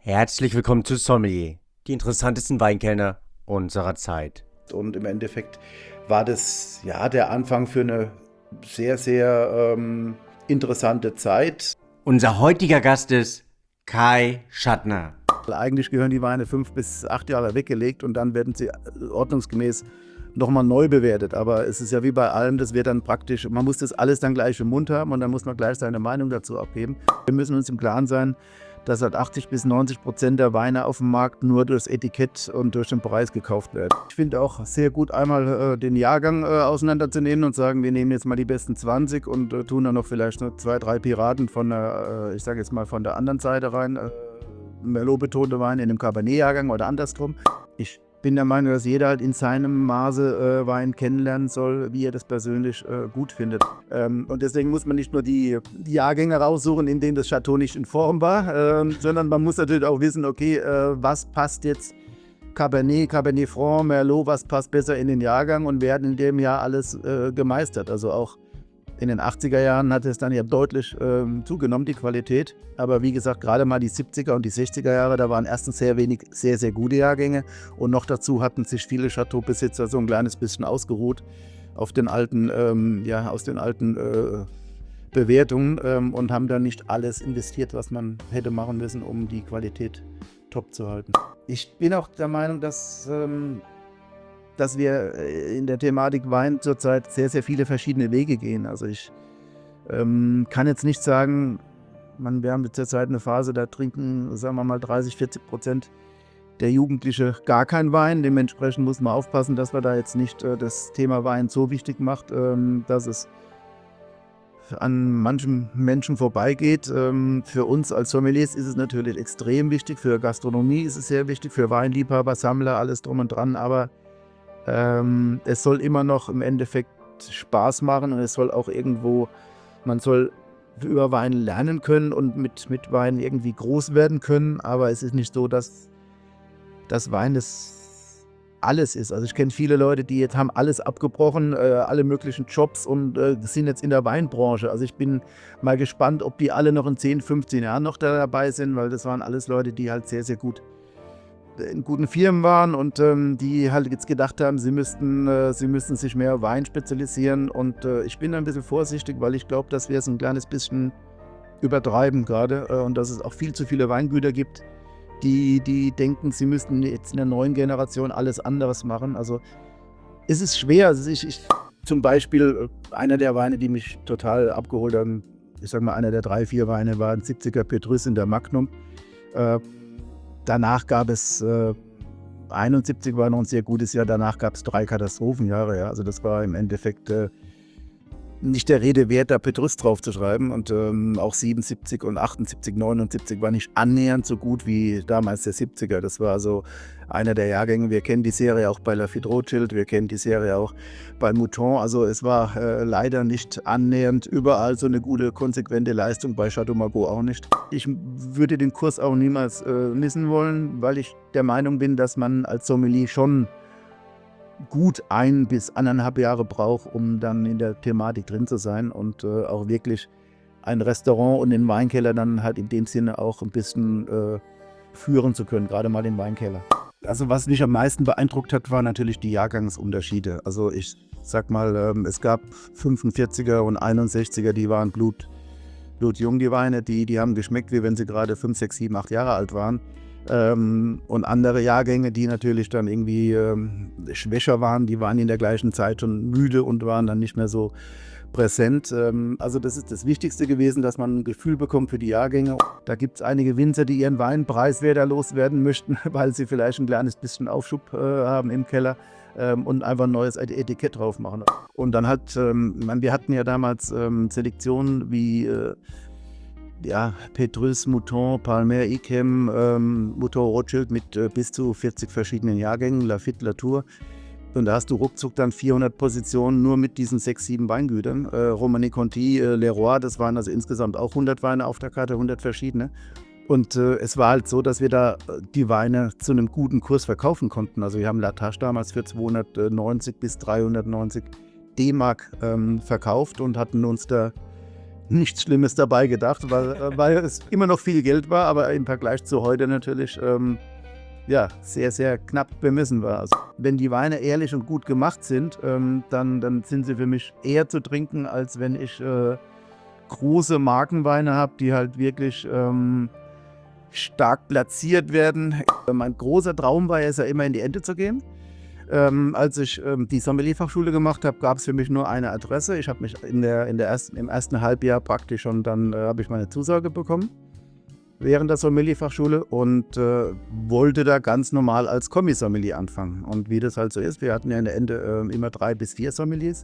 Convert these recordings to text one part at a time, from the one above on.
Herzlich willkommen zu Sommelier, die interessantesten Weinkellner unserer Zeit. Und im Endeffekt war das ja der Anfang für eine sehr, sehr interessante Zeit. Unser heutiger Gast ist Kai Schattner. Eigentlich gehören die Weine 5 bis 8 Jahre weggelegt und dann werden sie ordnungsgemäß nochmal neu bewertet. Aber es ist ja wie bei allem, das wird dann praktisch, man muss das alles dann gleich im Mund haben und dann muss man gleich seine Meinung dazu abgeben. Wir müssen uns im Klaren sein, dass halt 80-90% der Weine auf dem Markt nur durchs Etikett und durch den Preis gekauft werden. Ich finde auch sehr gut, einmal den Jahrgang auseinanderzunehmen und sagen, wir nehmen jetzt mal die besten 20 und tun dann noch vielleicht nur 2, 3 Piraten von der, ich sage jetzt mal von der anderen Seite rein, Merlot-betonte Weine in einem Cabernet-Jahrgang oder andersrum. Ich bin der Meinung, dass jeder halt in seinem Maße Wein kennenlernen soll, wie er das persönlich gut findet. Und deswegen muss man nicht nur die Jahrgänge raussuchen, in denen das Chateau nicht in Form war, sondern man muss natürlich auch wissen, okay, was passt jetzt Cabernet, Cabernet Franc, Merlot, was passt besser in den Jahrgang und wer hat in dem Jahr alles gemeistert. Also auch in den 80er Jahren hat es dann ja deutlich zugenommen, die Qualität. Aber wie gesagt, gerade mal die 70er und die 60er Jahre, da waren erstens sehr wenig, sehr, sehr gute Jahrgänge. Und noch dazu hatten sich viele Chateaubesitzer so ein kleines bisschen ausgeruht auf den alten, aus den alten Bewertungen und haben dann nicht alles investiert, was man hätte machen müssen, um die Qualität top zu halten. Ich bin auch der Meinung, dass wir in der Thematik Wein zurzeit sehr, sehr viele verschiedene Wege gehen. Also ich kann jetzt nicht sagen, wir haben zurzeit eine Phase, da trinken, sagen wir mal, 30-40% der Jugendliche gar keinen Wein. Dementsprechend muss man aufpassen, dass man da jetzt nicht das Thema Wein so wichtig macht, dass es an manchen Menschen vorbeigeht. Für uns als Sommeliers ist es natürlich extrem wichtig, für Gastronomie ist es sehr wichtig, für Weinliebhaber, Sammler, alles drum und dran, aber es soll immer noch im Endeffekt Spaß machen und es soll auch irgendwo, man soll über Wein lernen können und mit Wein irgendwie groß werden können, aber es ist nicht so, dass Wein das alles ist. Also ich kenne viele Leute, die jetzt haben alles abgebrochen, alle möglichen Jobs und sind jetzt in der Weinbranche. Also ich bin mal gespannt, ob die alle noch in 10, 15 Jahren noch dabei sind, weil das waren alles Leute, die halt sehr, sehr gut in guten Firmen waren und die halt jetzt gedacht haben, sie müssten sich mehr auf Wein spezialisieren und ich bin ein bisschen vorsichtig, weil ich glaube, dass wir es ein kleines bisschen übertreiben gerade und dass es auch viel zu viele Weingüter gibt, die denken, sie müssten jetzt in der neuen Generation alles anderes machen. Also es ist schwer. Also ich zum Beispiel, einer der Weine, die mich total abgeholt haben, ich sag mal, einer der 3, 4 Weine war ein 70er Petrus in der Magnum. Danach gab es 71 war noch ein sehr gutes Jahr, danach gab es 3 Katastrophenjahre. Ja. Also das war im Endeffekt nicht der Rede wert, da Petrus drauf zu schreiben. Und auch 77 und 78, 79 war nicht annähernd so gut wie damals der 70er. Das war so einer der Jahrgänge. Wir kennen die Serie auch bei Lafite Rothschild, wir kennen die Serie auch bei Mouton. Also es war leider nicht annähernd überall so eine gute, konsequente Leistung, bei Chateau Margaux auch nicht. Ich würde den Kurs auch niemals missen wollen, weil ich der Meinung bin, dass man als Sommelier schon gut 1 bis 1,5 Jahre braucht, um dann in der Thematik drin zu sein und auch wirklich ein Restaurant und den Weinkeller dann halt in dem Sinne auch ein bisschen führen zu können, gerade mal den Weinkeller. Also was mich am meisten beeindruckt hat, waren natürlich die Jahrgangsunterschiede. Also ich sag mal, es gab 45er und 61er, die waren blutjung, die Weine, die haben geschmeckt, wie wenn sie gerade 5, 6, 7, 8 Jahre alt waren. Und andere Jahrgänge, die natürlich dann irgendwie schwächer waren, die waren in der gleichen Zeit schon müde und waren dann nicht mehr so präsent. Also das ist das Wichtigste gewesen, dass man ein Gefühl bekommt für die Jahrgänge. Da gibt es einige Winzer, die ihren Wein preiswerter loswerden möchten, weil sie vielleicht ein kleines bisschen Aufschub haben im Keller und einfach ein neues Etikett drauf machen. Und dann hat, wir hatten ja damals Selektionen wie Petrus, Mouton, Palmer, Yquem, Mouton Rothschild mit bis zu 40 verschiedenen Jahrgängen, Lafite, Latour. Und da hast du ruckzuck dann 400 Positionen nur mit diesen 6, 7 Weingütern. Romanée Conti, Leroy, das waren also insgesamt auch 100 Weine auf der Karte, 100 verschiedene. Und es war halt so, dass wir da die Weine zu einem guten Kurs verkaufen konnten. Also wir haben La Tâche damals für 290 bis 390 D-Mark verkauft und hatten uns da nichts Schlimmes dabei gedacht, weil es immer noch viel Geld war, aber im Vergleich zu heute natürlich sehr, sehr knapp bemessen war. Also, wenn die Weine ehrlich und gut gemacht sind, dann sind sie für mich eher zu trinken, als wenn ich große Markenweine habe, die halt wirklich stark platziert werden. Mein großer Traum war es ja immer in die Ente zu gehen. Als ich die Sommelierfachschule gemacht habe, gab es für mich nur eine Adresse. Ich habe mich im ersten Halbjahr praktisch schon, dann habe ich meine Zusage bekommen während der Sommelierfachschule und wollte da ganz normal als Kommis-Sommelier anfangen. Und wie das halt so ist, wir hatten ja in der Ente immer 3 bis 4 Sommeliers.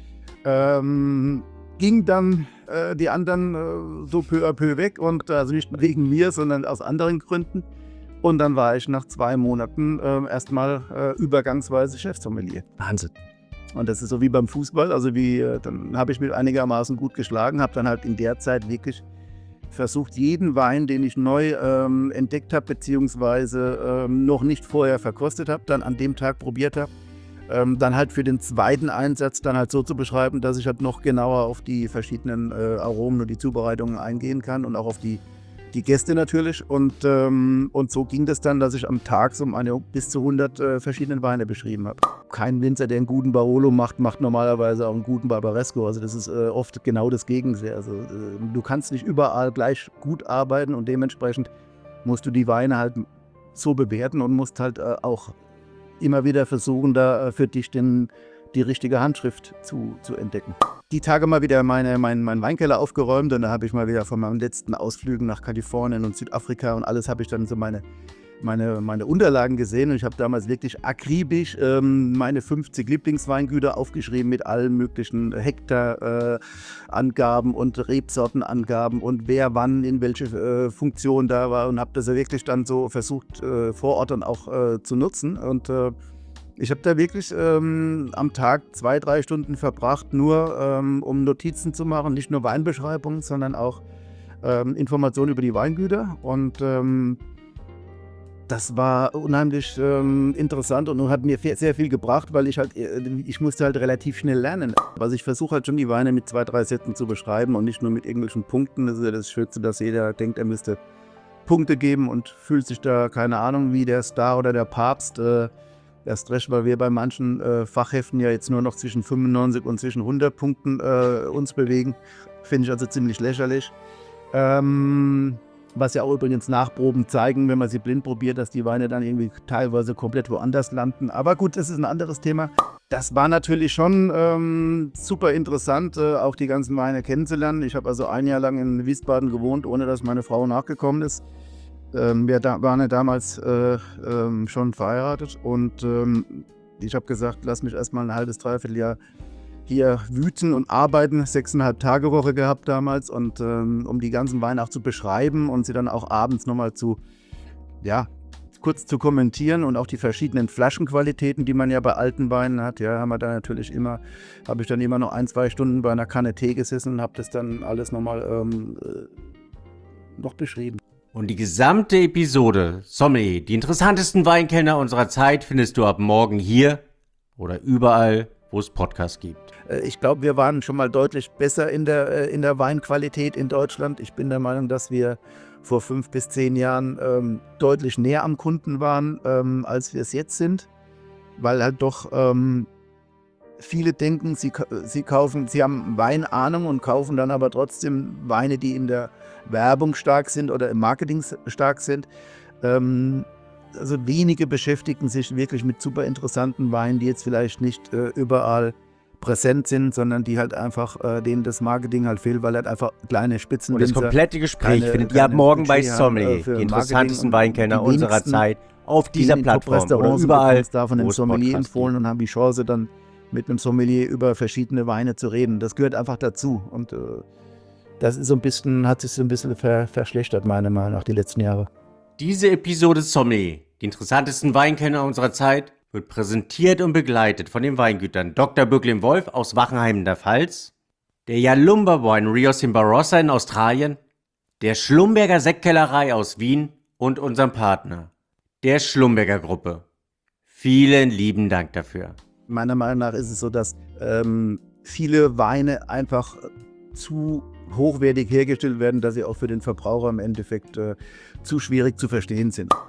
Ging dann die anderen so peu à peu weg und also nicht wegen mir, sondern aus anderen Gründen. Und dann war ich nach 2 Monaten erstmal übergangsweise Chefsommelier. Wahnsinn. Und das ist so wie beim Fußball, also dann habe ich mich einigermaßen gut geschlagen, habe dann halt in der Zeit wirklich versucht, jeden Wein, den ich neu entdeckt habe, beziehungsweise noch nicht vorher verkostet habe, dann an dem Tag probiert habe, dann halt für den zweiten Einsatz dann halt so zu beschreiben, dass ich halt noch genauer auf die verschiedenen Aromen und die Zubereitungen eingehen kann und auch auf die Gäste natürlich. Und so ging das dann, dass ich am Tag so bis zu 100 verschiedenen Weine beschrieben habe. Kein Winzer, der einen guten Barolo macht normalerweise auch einen guten Barbaresco. Also das ist oft genau das Gegenteil. Also du kannst nicht überall gleich gut arbeiten und dementsprechend musst du die Weine halt so bewerten und musst halt auch immer wieder versuchen, da für dich die richtige Handschrift zu entdecken. Die Tage mal wieder meinen Weinkeller aufgeräumt und da habe ich mal wieder von meinen letzten Ausflügen nach Kalifornien und Südafrika und alles habe ich dann so meine Unterlagen gesehen und ich habe damals wirklich akribisch meine 50 Lieblingsweingüter aufgeschrieben mit allen möglichen Hektarangaben und Rebsortenangaben und wer wann in welche Funktion da war und habe das ja wirklich dann so versucht vor Ort dann auch zu nutzen und ich habe da wirklich am Tag 2-3 Stunden verbracht, nur um Notizen zu machen, nicht nur Weinbeschreibungen, sondern auch Informationen über die Weingüter und das war unheimlich interessant und hat mir sehr viel gebracht, weil ich musste halt relativ schnell lernen. Also ich versuche halt schon die Weine mit 2-3 Sätzen zu beschreiben und nicht nur mit irgendwelchen Punkten. Das ist ja das Schönste, dass jeder denkt, er müsste Punkte geben und fühlt sich da, keine Ahnung, wie der Star oder der Papst. Erst recht, weil wir bei manchen Fachheften ja jetzt nur noch zwischen 95 und zwischen 100 Punkten uns bewegen. Finde ich also ziemlich lächerlich. Was ja auch übrigens Nachproben zeigen, wenn man sie blind probiert, dass die Weine dann irgendwie teilweise komplett woanders landen. Aber gut, das ist ein anderes Thema. Das war natürlich schon super interessant, auch die ganzen Weine kennenzulernen. Ich habe also 1 Jahr lang in Wiesbaden gewohnt, ohne dass meine Frau nachgekommen ist. Wir waren ja damals schon verheiratet und ich habe gesagt, lass mich erstmal ein halbes, dreiviertel Jahr hier wüten und arbeiten, 6,5-Tage-Woche gehabt damals und um die ganzen Weine auch zu beschreiben und sie dann auch abends nochmal kurz zu kommentieren und auch die verschiedenen Flaschenqualitäten, die man ja bei alten Weinen hat, habe ich dann immer noch 1-2 Stunden bei einer Kanne Tee gesessen und habe das dann alles nochmal noch beschrieben. Und die gesamte Episode Sommelier, die interessantesten Weinkellner unserer Zeit, findest du ab morgen hier oder überall, wo es Podcasts gibt. Ich glaube, wir waren schon mal deutlich besser in der Weinqualität in Deutschland. Ich bin der Meinung, dass wir vor 5 bis 10 Jahren deutlich näher am Kunden waren, als wir es jetzt sind, weil halt doch viele denken, sie haben Weinahnung und kaufen dann aber trotzdem Weine, die in der Werbung stark sind oder im Marketing stark sind. Also wenige beschäftigen sich wirklich mit super interessanten Weinen, die jetzt vielleicht nicht überall präsent sind, sondern die halt einfach, denen das Marketing halt fehlt, weil halt einfach kleine Spitzen. Und das komplette Gespräch findet ihr ab morgen bei Sommelier, die interessantesten Weinkellner unserer Zeit, auf dieser Plattform oder überall, da von einem Sommelier empfohlen und haben die Chance, dann mit einem Sommelier über verschiedene Weine zu reden. Das gehört einfach dazu und das ist hat sich so ein bisschen verschlechtert, meiner Meinung nach, die letzten Jahre. Diese Episode Sommelier, die interessantesten Weinkellner unserer Zeit, wird präsentiert und begleitet von den Weingütern Dr. Böcklin-Wolff aus Wachenheim in der Pfalz, der Yalumba Winery aus dem Barossa in Australien, der Schlumberger Sektkellerei aus Wien und unserem Partner, der Schlumberger Gruppe. Vielen lieben Dank dafür. Meiner Meinung nach ist es so, dass viele Weine einfach zu hochwertig hergestellt werden, dass sie auch für den Verbraucher im Endeffekt zu schwierig zu verstehen sind.